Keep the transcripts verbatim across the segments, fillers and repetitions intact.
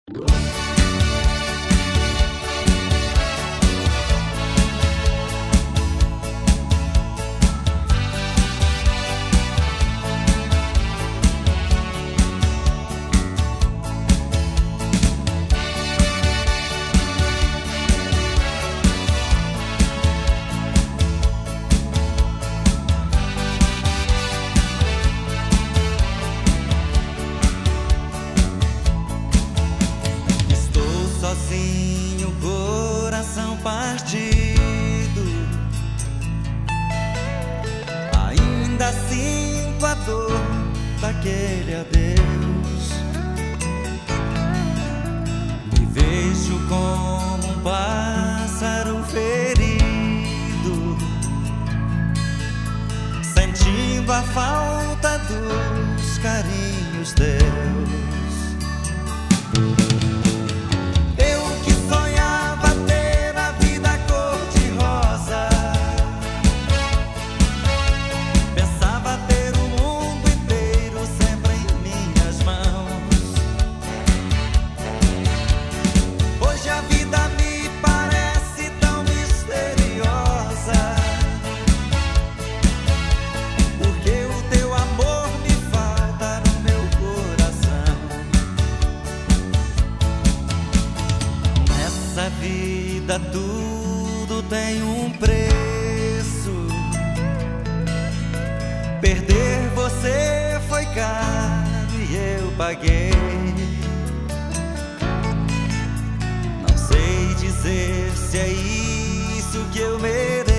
Sozinho, coração partido, ainda sinto a dor daquele adeus. Me vejo como um pássaro ferido, sentindo a falta dos carinhos teus. Nessa vida tudo tem um preço. Perder você foi caro e eu paguei. Não sei dizer se é isso que eu mereço,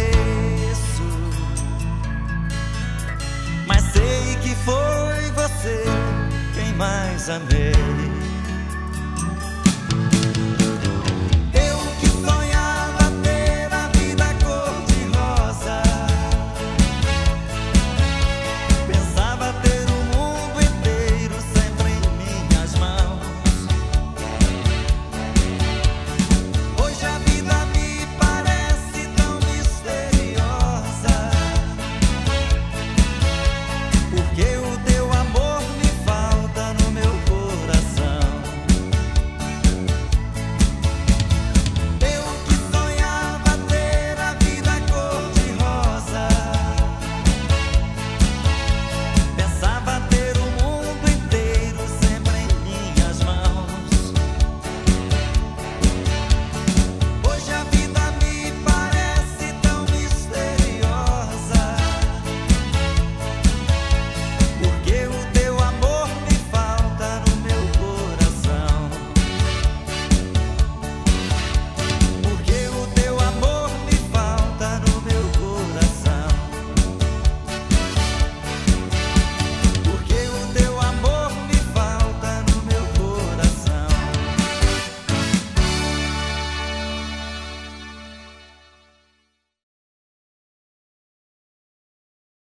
mas sei que foi você quem mais amei.